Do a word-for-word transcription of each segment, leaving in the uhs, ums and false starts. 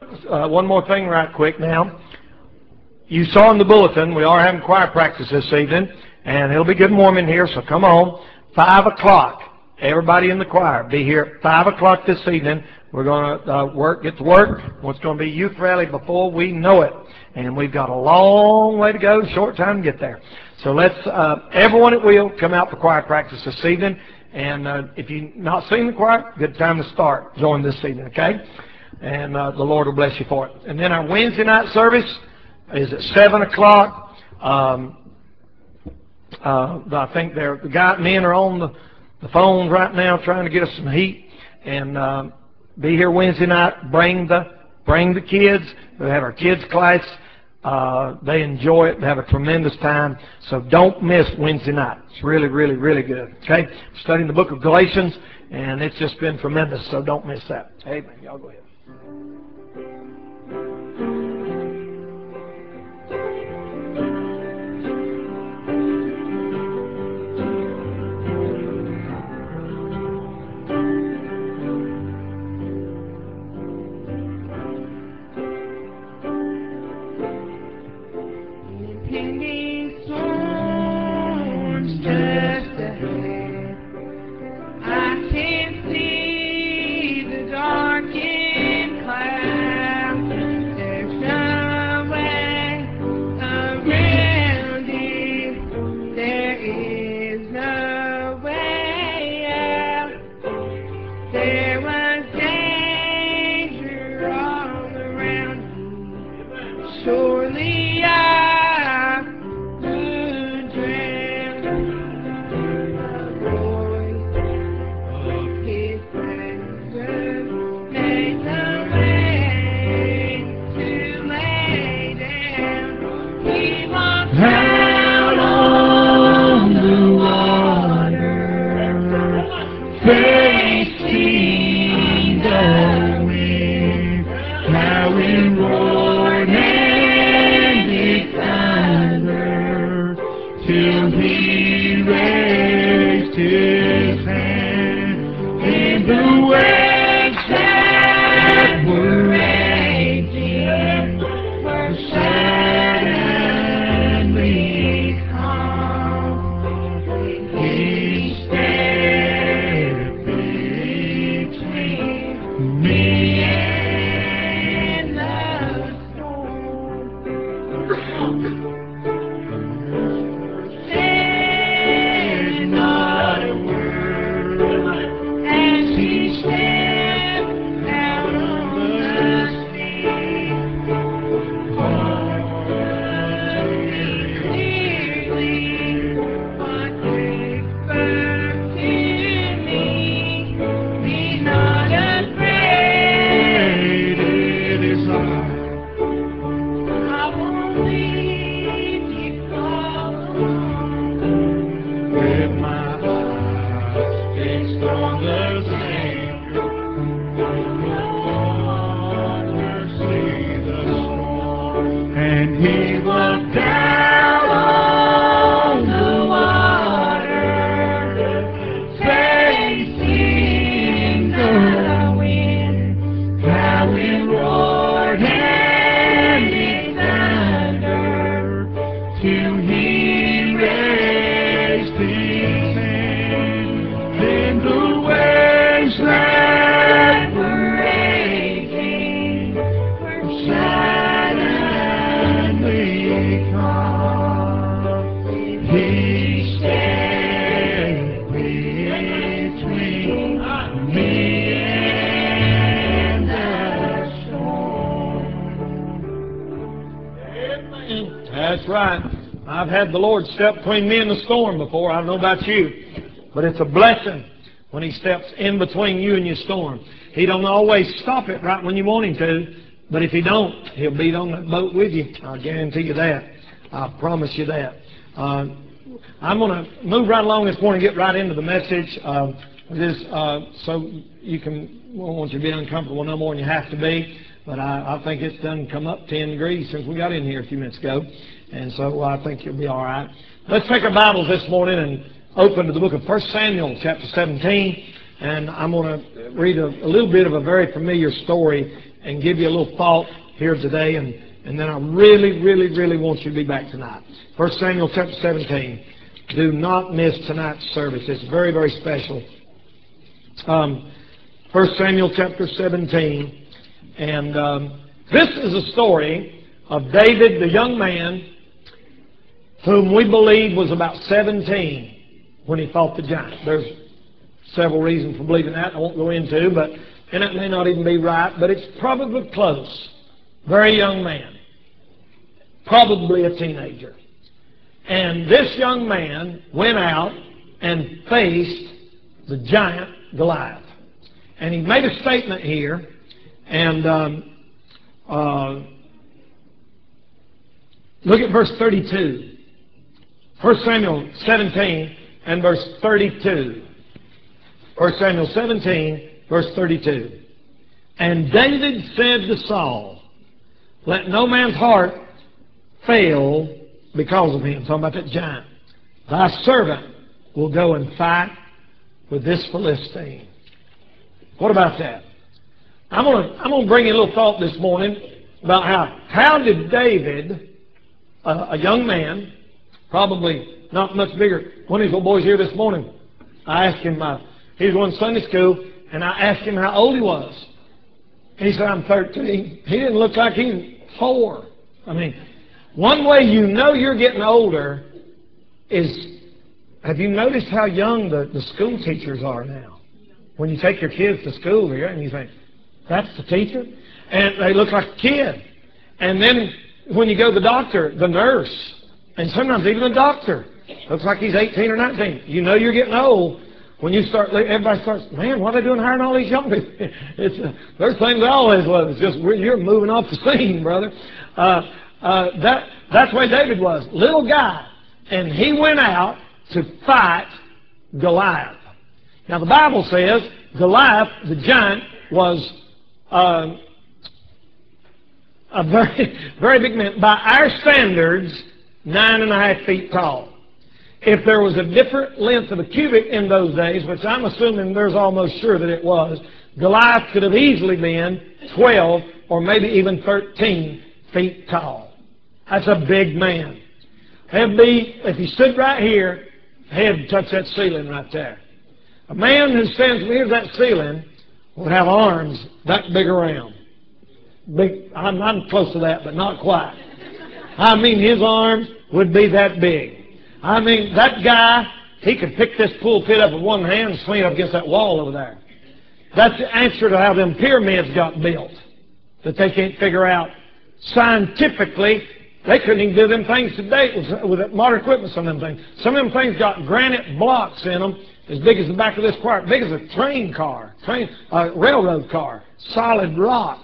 Uh, one more thing right quick now. You saw in the bulletin, we are having choir practice this evening, and it'll be good and warm in here, so come on. Five o'clock. Everybody in the choir, be here at five o'clock this evening. We're going to uh, work, get to work. It's going to be youth rally before we know it. And we've got a long way to go, short time to get there. So let's, uh, everyone that will, come out for choir practice this evening. And uh, if you've not seen the choir, good time to start. Join this evening, okay? And uh, the Lord will bless you for it. And then our Wednesday night service is at seven o'clock. Um, uh, I think they're, the guy, men are on the, the phones right now trying to get us some heat. And um, be here Wednesday night. Bring the bring the kids. We have our kids class. Uh, they enjoy it. They have a tremendous time. So don't miss Wednesday night. It's really, really, really good. Okay? We're studying the book of Galatians, and it's just been tremendous. So don't miss that. Amen. Y'all go ahead. That's right. I've had the Lord step between me and the storm before. I don't know about you. But it's a blessing when He steps in between you and your storm. He don't always stop it right when you want Him to. But if He don't, He'll be on that boat with you. I guarantee you that. I promise you that. Uh, I'm going to move right along this morning and get right into the message. Um, this, uh, so you can, we don't want you to be uncomfortable no more than you have to be. But I, I think it's done come up ten degrees since we got in here a few minutes ago. And so I think you'll be all right. Let's take our Bibles this morning and open to the book of First Samuel, chapter seventeen. And I'm going to read a, a little bit of a very familiar story and give you a little thought here today, and, and then I really, really, really want you to be back tonight. First Samuel chapter seventeen. Do not miss tonight's service. It's very, very special. Um, First Samuel chapter seventeen. And um, this is a story of David, the young man, whom we believe was about seventeen when he fought the giant. There's several reasons for believing that I won't go into, but and it may not even be right, but it's probably close. Very young man. Probably a teenager. And this young man went out and faced the giant Goliath. And he made a statement here, and um, uh, look at verse thirty-two. First Samuel seventeen and verse thirty-two. First Samuel seventeen, verse thirty-two. And David said to Saul, let no man's heart fail because of him. Talking about that giant. Thy servant will go and fight with this Philistine. What about that? I'm going to I'm going to bring you a little thought this morning about how how did David, a, a young man, probably not much bigger. One of these little boys here this morning, I asked him, uh, he was going to Sunday school, and I asked him how old he was. He said, I'm thirteen. He didn't look like he was four. I mean, one way you know you're getting older is, have you noticed how young the, the school teachers are now? When you take your kids to school here and you think, that's the teacher? And they look like a kid. And then when you go to the doctor, the nurse, and sometimes even the doctor, looks like he's eighteen or nineteen. You know you're getting old when you start, everybody starts, man, what are they doing hiring all these young people? It's, uh, there's things I always love. It's just, you're moving off the scene, brother. Uh, uh, that, that's the way David was. Little guy. And he went out to fight Goliath. Now the Bible says Goliath, the giant, was uh, a very, very big man. By our standards, nine and a half feet tall. If there was a different length of a cubit in those days, which I'm assuming there's almost sure that it was, Goliath could have easily been twelve or maybe even thirteen feet tall. That's a big man. He'd be, if he stood right here, he'd touch that ceiling right there. A man who stands near that ceiling would have arms that big around. Big, I'm, I'm close to that, but not quite. I mean, his arms would be that big. I mean, that guy, he could pick this pulpit up with one hand and swing it up against that wall over there. That's the answer to how them pyramids got built, that they can't figure out. Scientifically, they couldn't even do them things today with, with modern equipment, some of them things. Some of them things got granite blocks in them as big as the back of this choir, big as a train car, train, uh, railroad car, solid rock.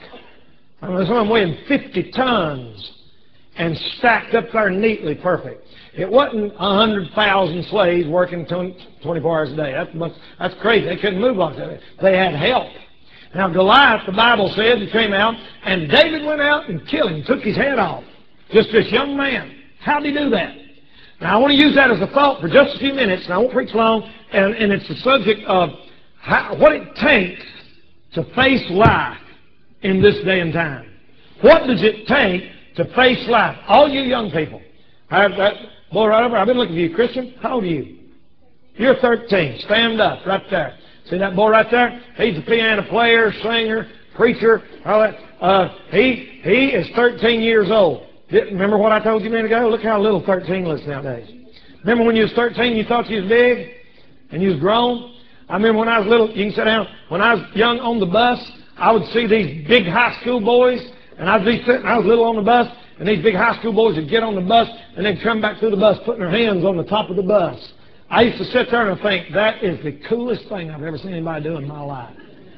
I mean, some of them weighing fifty tons and stacked up there neatly perfect. It wasn't one hundred thousand slaves working twenty-four hours a day. That's, much, that's crazy. They couldn't move like that. They had help. Now, Goliath, the Bible says, he came out, and David went out and killed him, took his head off. Just this young man. How did he do that? Now, I want to use that as a thought for just a few minutes, and I won't preach long, and, and it's the subject of how, what it takes to face life in this day and time. What does it take to face life? All you young people. I have that boy right over. I've been looking for you. Christian, how old are you? You're thirteen. Stand up right there. See that boy right there? He's a piano player, singer, preacher, all that. Uh, he, he is thirteen years old. Remember what I told you a minute ago? Look how little thirteen looks nowadays. Remember when you was thirteen, you thought you was big and you was grown? I remember when I was little, you can sit down, when I was young on the bus, I would see these big high school boys, and I'd be sitting, I was little on the bus, and these big high school boys would get on the bus, and they'd come back through the bus, putting their hands on the top of the bus. I used to sit there and think, that is the coolest thing I've ever seen anybody do in my life.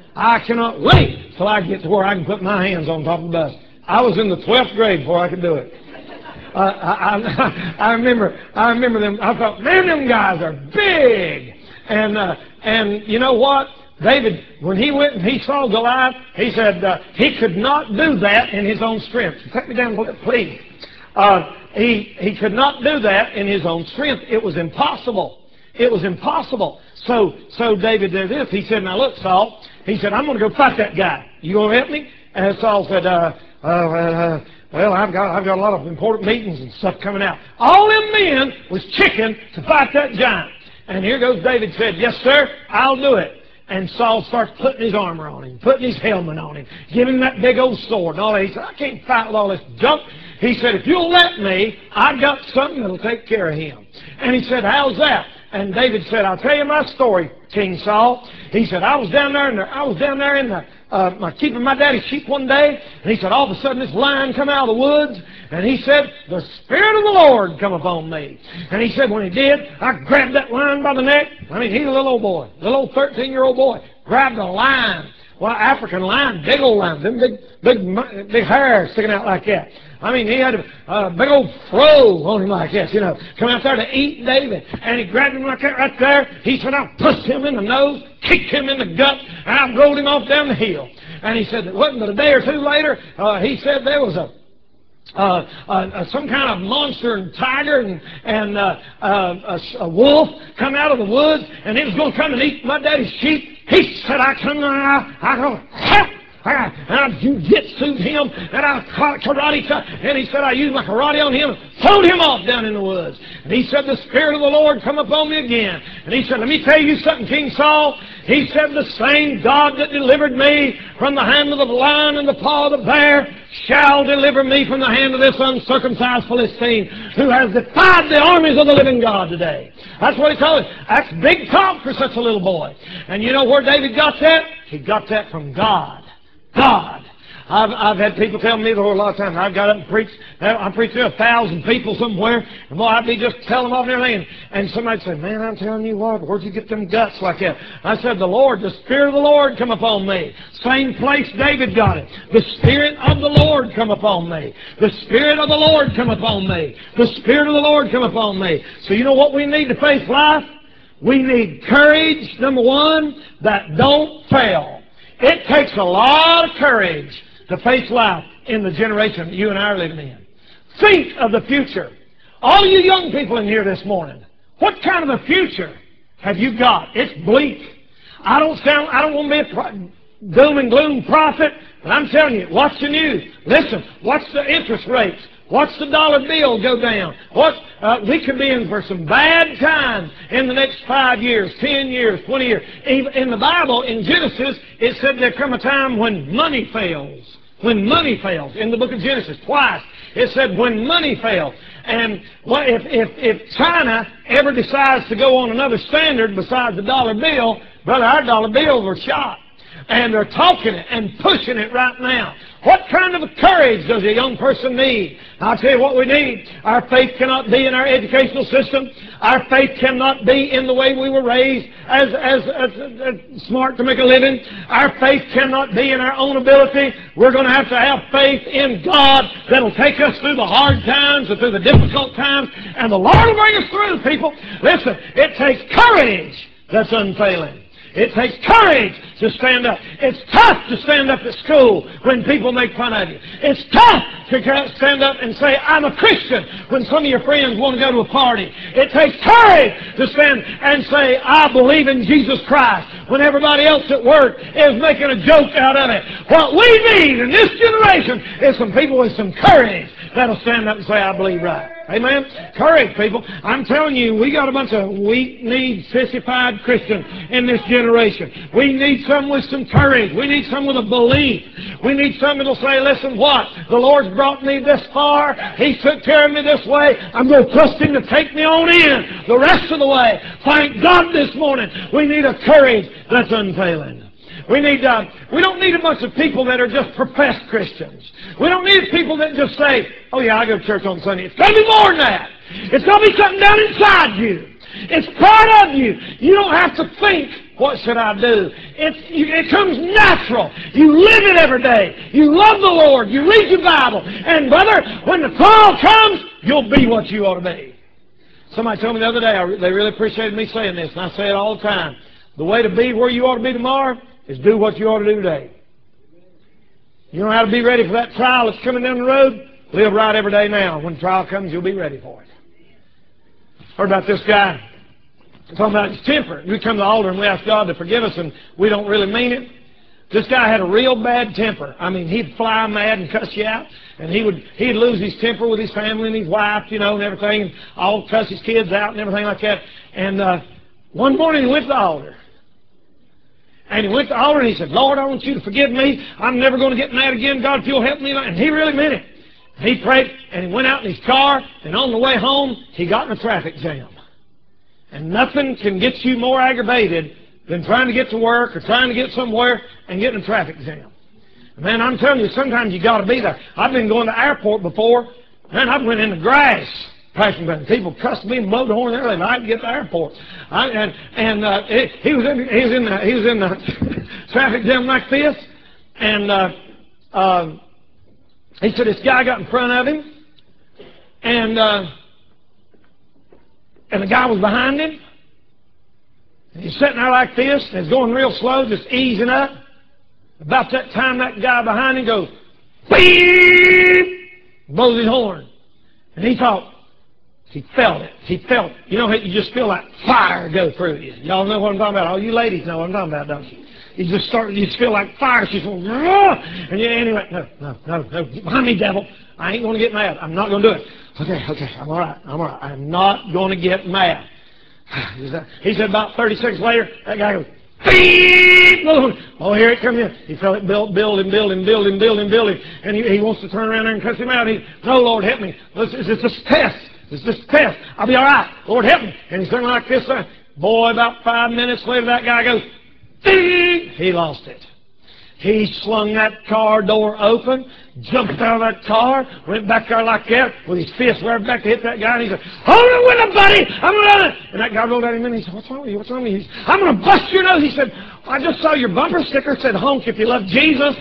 I cannot wait till I get to where I can put my hands on top of the bus. I was in the twelfth grade before I could do it. Uh, I, I, I remember, I remember them. I thought, man, them guys are big. And uh, and you know what? David, when he went and he saw Goliath, he said uh, he could not do that in his own strength. Take me down, please. Uh, he he could not do that in his own strength. It was impossible. It was impossible. So so David did this. He said, now look, Saul. He said, I'm going to go fight that guy. You going to help me? And Saul said, uh, uh, uh, well, I've got, I've got a lot of important meetings and stuff coming out. All them men was chicken to fight that giant. And here goes David said, yes, sir, I'll do it. And Saul starts putting his armor on him, putting his helmet on him, giving him that big old sword and all that. He said, I can't fight with all this junk. He said, if you'll let me, I've got something that'll take care of him. And he said, how's that? And David said, I'll tell you my story, King Saul. He said, I was down there in the, I was down there in the, uh, my, keeping my daddy's sheep one day, and he said, all of a sudden this lion come out of the woods, and he said, the Spirit of the Lord come upon me. And he said, when he did, I grabbed that lion by the neck. I mean, he's a little old boy, little old thirteen-year-old boy, grabbed a lion. Well, African lion, big old lion, them big, big, big hair sticking out like that. I mean, he had a uh, big old fro on him like this, you know, come out there to eat David. And he grabbed him like that right there. He said, I pushed him in the nose, kicked him in the gut, and I rolled him off down the hill. And he said, it wasn't but a day or two later, uh, he said there was a Uh, uh, some kind of monster and tiger and, and uh, uh, a, a wolf come out of the woods, and it was going to come and eat my daddy's sheep. He said, I come, I, I go, help! I, and I jujitsu'd him, and I karate, and he said, I used my karate on him, and throwed him off down in the woods. And he said, the Spirit of the Lord come upon me again. And he said, let me tell you something, King Saul. He said, the same God that delivered me from the hand of the lion and the paw of the bear shall deliver me from the hand of this uncircumcised Philistine who has defied the armies of the living God today. That's what he told us. That's big talk for such a little boy. And you know where David got that? He got that from God. God. I've, I've had people tell me the whole lot of times, I've got up and preached, I'm preaching to a thousand people somewhere, and boy, I'd be just telling them off and everything, and, and somebody'd say, man, I'm telling you what, where'd you get them guts like that? I said, the Lord, the Spirit of the Lord come upon me. Same place David got it. The Spirit of the Lord come upon me. The Spirit of the Lord come upon me. The Spirit of the Lord come upon me. So you know what we need to face life? We need courage, number one, that don't fail. It takes a lot of courage to face life in the generation that you and I are living in. Think of the future. All you young people in here this morning, what kind of a future have you got? It's bleak. I don't sound, I don't want to be a pro- doom and gloom prophet, but I'm telling you, watch the news. Listen, watch the interest rates. Watch the dollar bill go down. What uh, we could be in for some bad times in the next five years, ten years, twenty years. Even in the Bible, in Genesis, it said there come a time when money fails. When money fails. In the book of Genesis, twice, it said when money fails. And what if, if, if China ever decides to go on another standard besides the dollar bill, brother, our dollar bills are shot. And they're talking it and pushing it right now. What kind of courage does a young person need? I'll tell you what we need. Our faith cannot be in our educational system. Our faith cannot be in the way we were raised as, as, as, as smart to make a living. Our faith cannot be in our own ability. We're going to have to have faith in God that'll take us through the hard times and through the difficult times. And the Lord will bring us through, people. Listen, it takes courage that's unfailing. It takes courage to stand up. It's tough to stand up at school when people make fun of you. It's tough to stand up and say, I'm a Christian, when some of your friends want to go to a party. It takes courage to stand and say, I believe in Jesus Christ, when everybody else at work is making a joke out of it. What we need in this generation is some people with some courage that'll stand up and say, I believe right. Amen? Courage, people. I'm telling you, we got a bunch of weak-kneed, sissified Christians in this generation. We need some with some courage. We need some with a belief. We need some that'll say, listen, what? The Lord's brought me this far. He took care of me this way. I'm going to trust Him to take me on in the rest of the way. Thank God this morning. We need a courage that's unfailing. We need, uh, we don't need a bunch of people that are just professed Christians. We don't need people that just say, oh yeah, I go to church on Sunday. It's got to be more than that. It's got to be something down inside you. It's part of you. You don't have to think, what should I do? It's, it comes natural. You live it every day. You love the Lord. You read your Bible. And brother, when the trial comes, you'll be what you ought to be. Somebody told me the other day, I, they really appreciated me saying this, and I say it all the time. The way to be where you ought to be tomorrow is do what you ought to do today. You know how to be ready for that trial that's coming down the road? Live right every day now. When the trial comes, you'll be ready for it. Heard about this guy talking about his temper. We come to the altar and we ask God to forgive us, and we don't really mean it. This guy had a real bad temper. I mean, he'd fly mad and cuss you out, and he would he'd lose his temper with his family and his wife, you know, and everything, and all cuss his kids out and everything like that. And uh, one morning he went to the altar. And he went to the altar and he said, Lord, I want you to forgive me. I'm never going to get mad again. God, if you'll help me. And he really meant it. He prayed, and he went out in his car, and on the way home, he got in a traffic jam. And nothing can get you more aggravated than trying to get to work or trying to get somewhere and get in a traffic jam. Man, I'm telling you, sometimes you got to be there. I've been going to the airport before. Man, I went in the grass. People cussed me and blowed the horn early, and I didn't get to the airport. I, and and uh, he, he was in he was in the, he was in the traffic jam like this, and uh, uh, he said this guy got in front of him, and uh, and the guy was behind him. And he's sitting there like this, and he's going real slow, just easing up. About that time, that guy behind him goes, beep, blows his horn, and he thought. He felt it. He felt it. You know, you just feel like fire go through you. Y'all know what I'm talking about. All you ladies know what I'm talking about, don't you? You just start, you just feel like fire. She's going, and you, anyway, no, no, no, no. Behind me, devil. I ain't going to get mad. I'm not going to do it. Okay, okay, I'm all right. I'm all right. I'm not going to get mad. He said about thirty seconds later, that guy goes, beep! Oh, here it comes in. He felt it build, building, building, building, building, building. And he, he wants to turn around there and cuss him out. He, no, Lord, help me. It's just a test. It's just a test. I'll be all right. Lord, help me. And he's turning like this. Uh, boy, about five minutes later, that guy goes, ding! He lost it. He slung that car door open, jumped out of that car, went back there like that with his fist right back to hit that guy. And he said, hold it with him, buddy. I'm going to. And that guy rolled at him and he said, what's wrong with you? What's wrong with you? He said, I'm going to bust your nose. He said, I just saw your bumper sticker said honk if you love Jesus.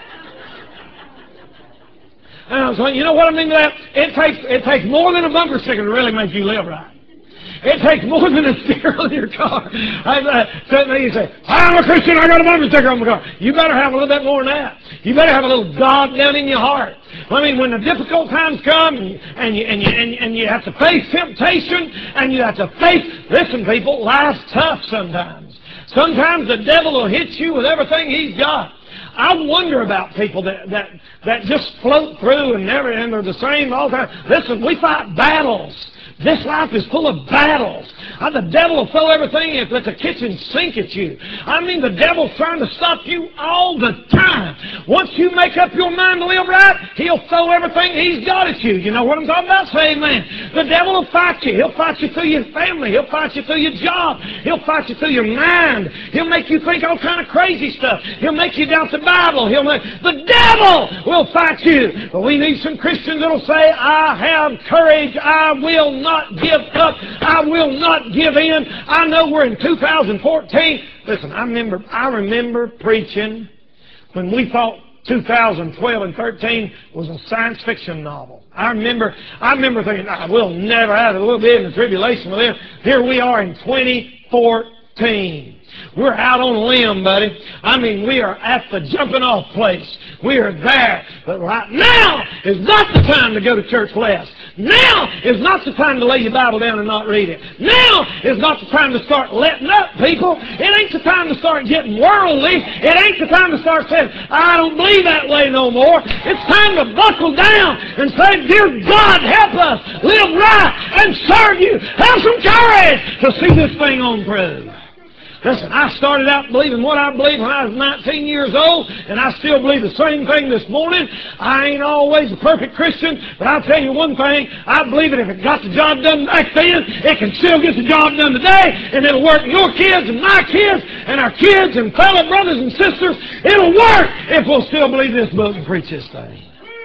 And I was like, you know what I mean by that? It takes, it takes more than a bumper sticker to really make you live right. It takes more than a sticker on your car. I uh, said to me, you say, I'm a Christian, I got a bumper sticker on my car. You better have a little bit more than that. You better have a little God down in your heart. I mean, when the difficult times come and you, and you, and you, and you, and you have to face temptation and you have to face, listen people, life's tough sometimes. Sometimes the devil will hit you with everything he's got. I wonder about people that, that, that just float through and never, and they're the same all the time. Listen, we fight battles. This life is full of battles. Uh, the devil will throw everything at the kitchen sink at you. I mean, the devil's trying to stop you all the time. Once you make up your mind to live right, he'll throw everything he's got at you. You know what I'm talking about? Say amen. The devil will fight you. He'll fight you through your family. He'll fight you through your job. He'll fight you through your mind. He'll make you think all kind of crazy stuff. He'll make you doubt the Bible. He'll make, the devil will fight you. But we need some Christians that will say, I have courage. I will not give up. I will not give in. I know we're in two thousand fourteen. Listen, I remember I remember preaching when we thought two thousand twelve and thirteen was a science fiction novel. I remember I remember thinking, oh, we'll never have it. We'll be in the tribulation with them. Here we are in twenty fourteen. We're out on a limb, buddy. I mean, we are at the jumping off place. We are there. But right now is not the time to go to church less. Now is not the time to lay your Bible down and not read it. Now is not the time to start letting up, people. It ain't the time to start getting worldly. It ain't the time to start saying, I don't believe that way no more. It's time to buckle down and say, dear God, help us live right and serve you. Have some courage to see this thing on through. Listen, I started out believing what I believed when I was nineteen years old, and I still believe the same thing this morning. I ain't always a perfect Christian, but I'll tell you one thing. I believe that if it got the job done back then, it can still get the job done today, and it'll work in your kids and my kids and our kids and fellow brothers and sisters. It'll work if we'll still believe this book and preach this thing.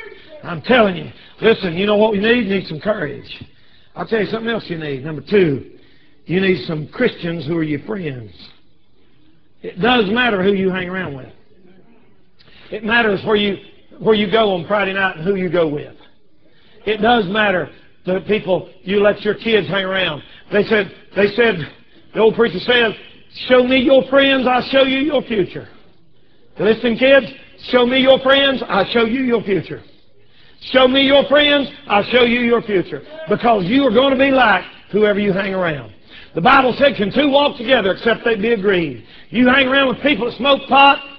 I'm telling you. Listen, you know what we need? We need some courage. I'll tell you something else you need. Number two. You need some Christians who are your friends. It does matter who you hang around with. It matters where you where you go on Friday night and who you go with. It does matter the people you let your kids hang around. They said, they said, the old preacher said, show me your friends, I'll show you your future. Listen, kids, show me your friends, I'll show you your future. Show me your friends, I'll show you your future. Because you are going to be like whoever you hang around. The Bible said, can two walk together except they be agreed? You hang around with people that smoke pot,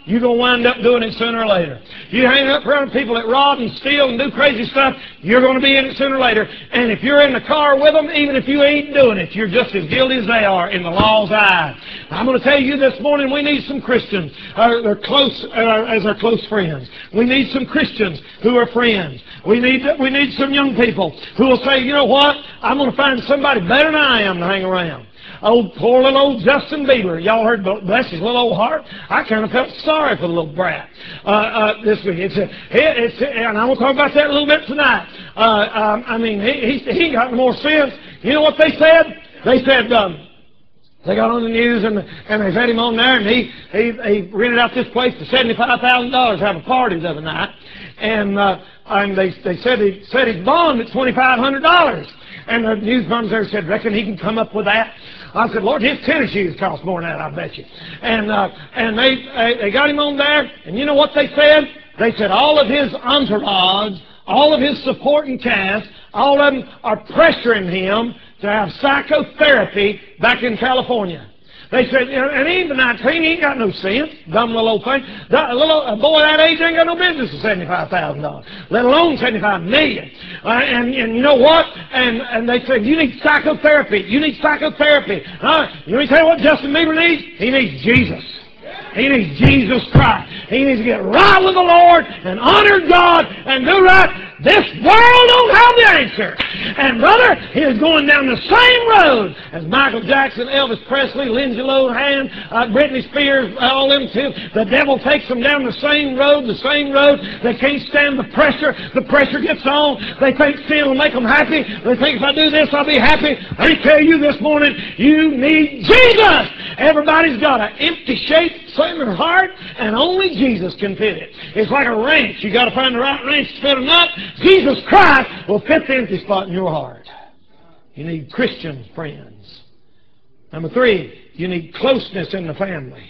you're going to wind up doing it sooner or later. You hang up around people that rob and steal and do crazy stuff, you're going to be in it sooner or later. And if you're in the car with them, even if you ain't doing it, you're just as guilty as they are in the law's eye. I'm going to tell you this morning, we need some Christians uh, they're close uh, as our close friends. We need some Christians who are friends. We need we need some young people who will say, you know what, I'm going to find somebody better than I am to hang around. Old, poor little old Justin Bieber. Y'all heard, bless his little old heart. I kind of felt sorry for the little brat uh, uh, this week. It's, a, it, it's a, and I'm going to talk about that a little bit tonight. Uh, um, I mean, he, he, he got more sense. You know what they said? They said, um, they got on the news and, and they had him on there, and he, he, he rented out this place for seventy-five thousand dollars to have a party the other night. And, uh, and they, they said he set his bond at twenty-five hundred dollars. And the news bums there said, reckon he can come up with that? I said, Lord, his tennis shoes cost more than that, I bet you. And uh, and they, they they got him on there, and you know what they said? They said all of his entourage, all of his supporting cast, all of them are pressuring him to have psychotherapy back in California. They said, and he ain't nineteen, he ain't got no sense, dumb little old thing. A, little, a boy that age ain't got no business with seventy-five thousand dollars, let alone seventy-five million dollars. Uh, and, and you know what? And, and they said, you need psychotherapy. You need psychotherapy. Uh, you want me to tell you what Justin Bieber needs? He needs Jesus. He needs Jesus Christ. He needs to get right with the Lord and honor God and do right. This world don't have the answer. And brother, he is going down the same road as Michael Jackson, Elvis Presley, Lindsay Lohan, uh, Britney Spears, all them too. The devil takes them down the same road, the same road. They can't stand the pressure. The pressure gets on. They think sin will make them happy. They think if I do this, I'll be happy. Let me tell you this morning, you need Jesus. Everybody's got an empty shape in their heart, and only Jesus can fit it. It's like a wrench. You got to find the right wrench to fit a nut. Jesus Christ will fit the empty spot in your heart. You need Christian friends. Number three, you need closeness in the family.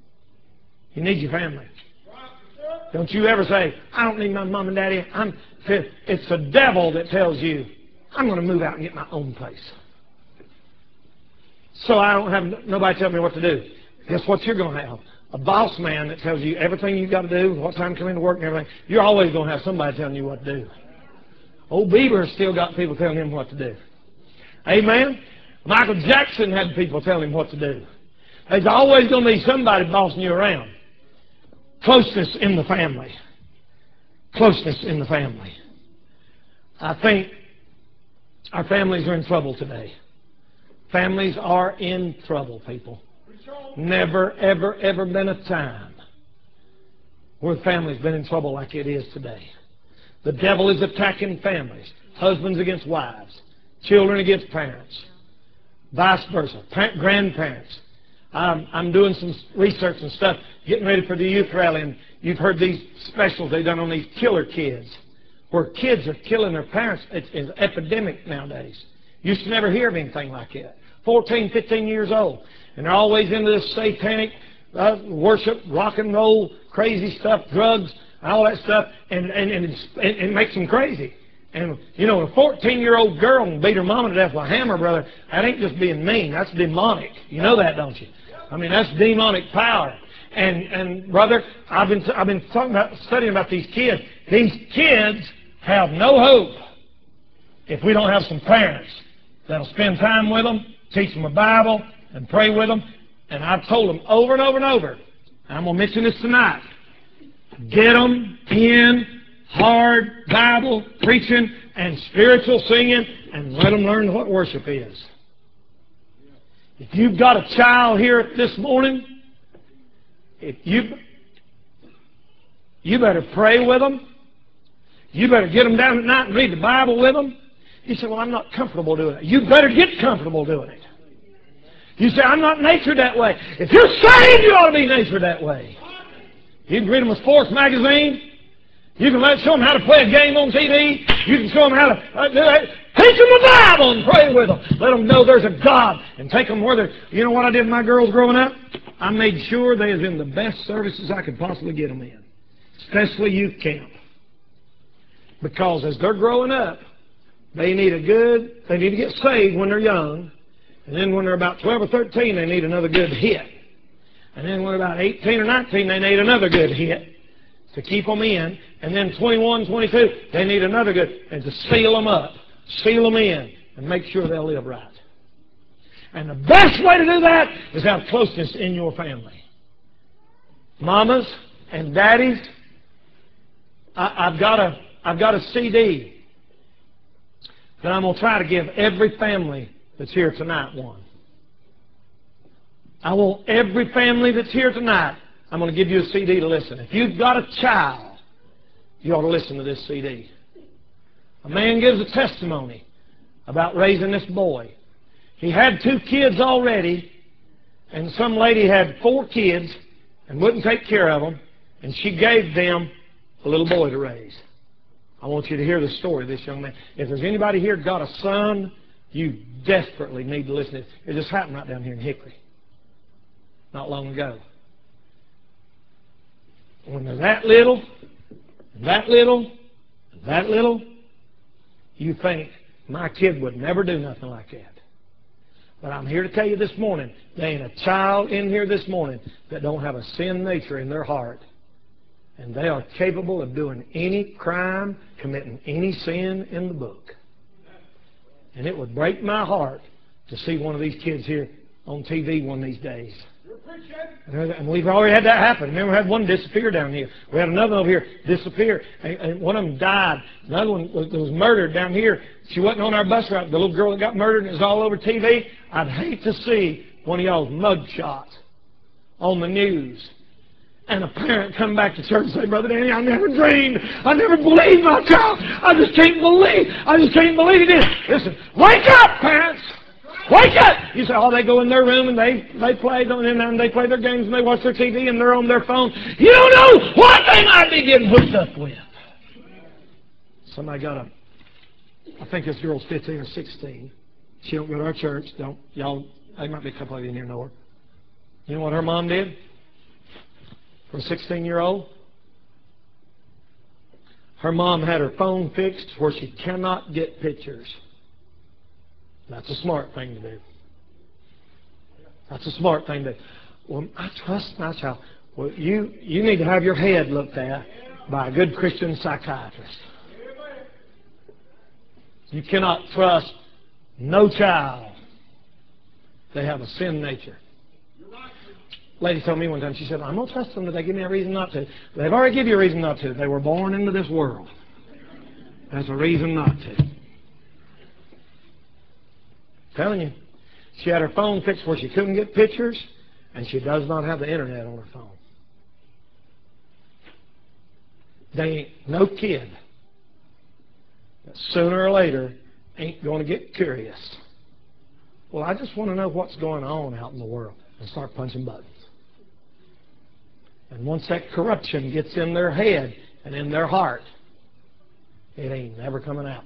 You need your family. Don't you ever say, I don't need my mom and daddy. I'm, it's the devil that tells you, I'm going to move out and get my own place. So I don't have nobody tell me what to do. Guess what you're going to have? A boss man that tells you everything you've got to do, what time to come into work and everything. You're always going to have somebody telling you what to do. Old Bieber's still got people telling him what to do. Amen? Michael Jackson had people telling him what to do. There's always going to be somebody bossing you around. Closeness in the family. Closeness in the family. I think our families are in trouble today. Families are in trouble, people. Never, ever, ever been a time where the family's been in trouble like it is today. The devil is attacking families. Husbands against wives. Children against parents. Vice versa. Pa- grandparents. Um, I'm doing some research and stuff, getting ready for the youth rally, and you've heard these specials they've done on these killer kids, where kids are killing their parents. It's an epidemic nowadays. Used to never hear of anything like that. fourteen, fifteen years old. And they're always into this satanic uh, worship, rock and roll, crazy stuff, drugs, all that stuff, and, and, and it, it makes them crazy. And, you know, a fourteen-year-old girl can beat her mama to death with a hammer, brother. That ain't just being mean. That's demonic. You know that, don't you? I mean, that's demonic power. And, and brother, I've been, I've been talking about, studying about these kids. These kids have no hope if we don't have some parents that'll spend time with them, teach them a Bible, and pray with them. And I've told them over and over and over, I'm going to mention this tonight, get them in hard Bible preaching and spiritual singing and let them learn what worship is. If you've got a child here this morning, if you, you better pray with them. You better get them down at night and read the Bible with them. You say, well, I'm not comfortable doing it. You better get comfortable doing it. You say, I'm not natured that way. If you're saved, you ought to be natured that way. You can read them a sports magazine. You can let show them how to play a game on T V. You can show them how to uh, do that. Teach them the Bible and pray with them. Let them know there's a God. And take them where they're... You know what I did with my girls growing up? I made sure they was in the best services I could possibly get them in. Especially youth camp. Because as they're growing up, they need a good... They need to get saved when they're young. And then when they're about twelve or thirteen, they need another good hit. And then when about eighteen or nineteen, they need another good hit to keep them in. And then twenty-one, twenty-two, they need another good, and to seal them up, seal them in, and make sure they'll live right. And the best way to do that is have closeness in your family. Mamas and daddies, I, I've got a, I've got a C D that I'm going to try to give every family that's here tonight one. I want every family that's here tonight, I'm going to give you a C D to listen. If you've got a child, you ought to listen to this C D. A man gives a testimony about raising this boy. He had two kids already, and some lady had four kids and wouldn't take care of them, and she gave them a little boy to raise. I want you to hear the story of this young man. If there's anybody here got a son, you desperately need to listen to it. It just happened right down here in Hickory not long ago. When they're that little, and that little, and that little, you think, my kid would never do nothing like that. But I'm here to tell you this morning, there ain't a child in here this morning that don't have a sin nature in their heart. And they are capable of doing any crime, committing any sin in the book. And it would break my heart to see one of these kids here on T V one of these days. And we've already had that happen. Remember, we had one disappear down here. We had another over here disappear. And one of them died. Another one was, was murdered down here. She wasn't on our bus route. The little girl that got murdered, and it was all over T V. I'd hate to see one of y'all's mug shots on the news. And a parent come back to church and say, Brother Danny, I never dreamed. I never believed my child. I just can't believe. I just can't believe it. Listen, wake up, parents. Wake up! You say, oh, they go in their room and they, they play and they play their games and they watch their T V and they're on their phone. You don't know what they might be getting hooked up with. Somebody got a, I think this girl's fifteen or sixteen. She don't go to our church. Don't y'all? There might be a couple of you in here know her. You know what her mom did for a sixteen-year-old? Her mom had her phone fixed where she cannot get pictures. That's a smart thing to do. That's a smart thing to do. Well, I trust my child. Well, you, you need to have your head looked at by a good Christian psychiatrist. You cannot trust no child. They have a sin nature. Lady told me one time, she said, I'm going to trust them that they give me a reason not to. They've already given you a reason not to. They were born into this world. That's a reason not to. Telling you, she had her phone fixed where she couldn't get pictures, and she does not have the internet on her phone. They ain't no kid that sooner or later ain't going to get curious. Well, I just want to know what's going on out in the world, and start punching buttons. And once that corruption gets in their head and in their heart, it ain't never coming out.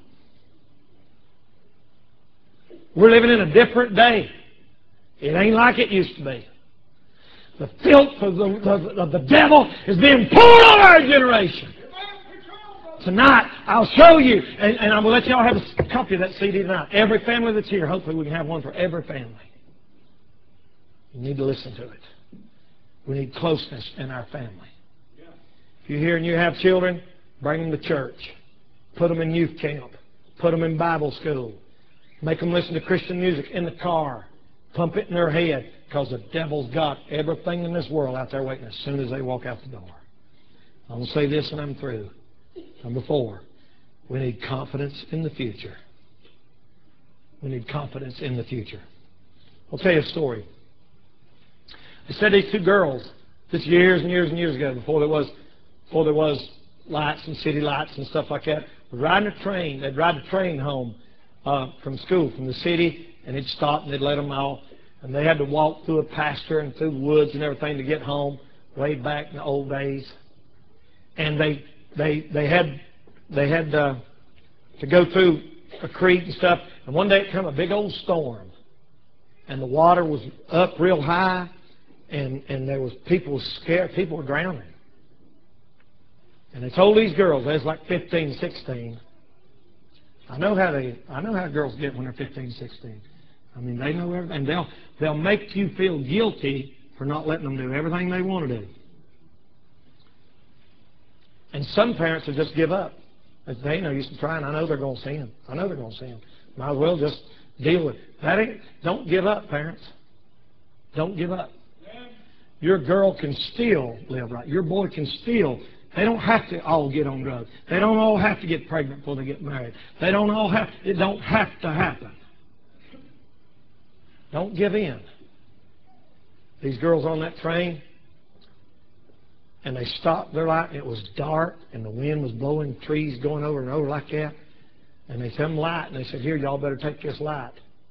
We're living in a different day. It ain't like it used to be. The filth of the, of, of the devil is being poured on our generation. Tonight, I'll show you, and, and I'm going to let y'all have a copy of that C D tonight. Every family that's here, hopefully we can have one for every family. You need to listen to it. We need closeness in our family. If you're here and you have children, bring them to church. Put them in youth camp. Put them in Bible school. Make them listen to Christian music in the car. Pump it in their head, because the devil's got everything in this world out there waiting as soon as they walk out the door. I'm going to say this and I'm through. Number four, we need confidence in the future. We need confidence in the future. I'll tell you a story. I said these two girls, this years and years and years ago, before there was, before there was lights and city lights and stuff like that, were riding a train. They'd ride the train home uh, from school, from the city, and they'd stop and they'd let them off. And they had to walk through a pasture and through the woods and everything to get home, way back in the old days. And they they they had they had uh, to go through a creek and stuff. And one day it came a big old storm, and the water was up real high, and and there was people were scared. People were drowning. And they told these girls, they was like fifteen, sixteen. I know how they I know how girls get when they're fifteen, sixteen. I mean, they know everything. And they'll they'll make you feel guilty for not letting them do everything they want to do. And some parents will just give up. They ain't no use in trying. I know they're going to sin. I know they're going to sin. Might as well just deal with it. That ain't, don't give up, parents. Don't give up. Your girl can still live right. Your boy can still. They don't have to all get on drugs. They don't all have to get pregnant before they get married. They don't all have. It don't have to happen. Don't give in. These girls on that train, and they stopped their light. It was dark, and the wind was blowing, trees going over and over like that. And they said, light. And they said, here, y'all better take this light.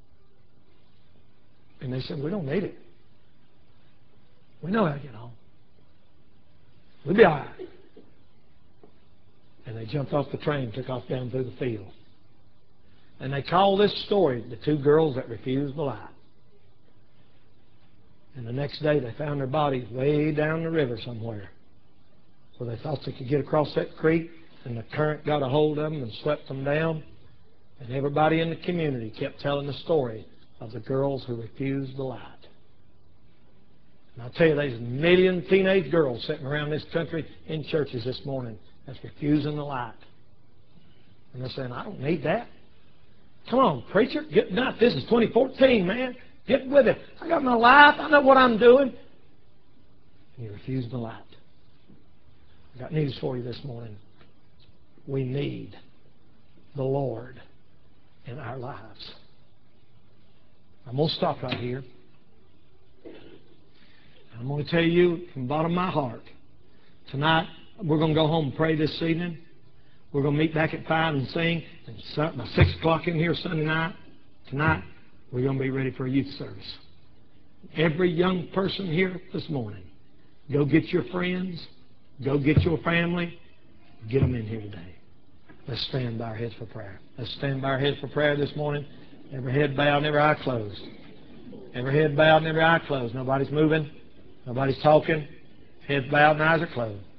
And they said, we don't need it. We know how to get home. We'll be all right. And they jumped off the train and took off down through the field. And they call this story the two girls that refused the light. And the next day they found their bodies way down the river somewhere, where they thought they could get across that creek, and the current got a hold of them and swept them down. And everybody in the community kept telling the story of the girls who refused the light. And I'll tell you, there's a million teenage girls sitting around this country in churches this morning that's refusing the light. And they're saying, I don't need that. Come on, preacher, get nuts. This is twenty fourteen, man. Get with it. I got my life. I know what I'm doing. And you refuse the light. I got news for you this morning. We need the Lord in our lives. I'm going to stop right here. I'm going to tell you from the bottom of my heart, tonight we're going to go home and pray this evening. We're going to meet back at five and sing. And by six o'clock in here Sunday night, tonight, we're going to be ready for a youth service. Every young person here this morning, go get your friends, go get your family, get them in here today. Let's stand by our heads for prayer. Let's stand by our heads for prayer this morning. Every head bowed and every eye closed. Every head bowed and every eye closed. Nobody's moving. Nobody's talking. Heads bowed and eyes are closed.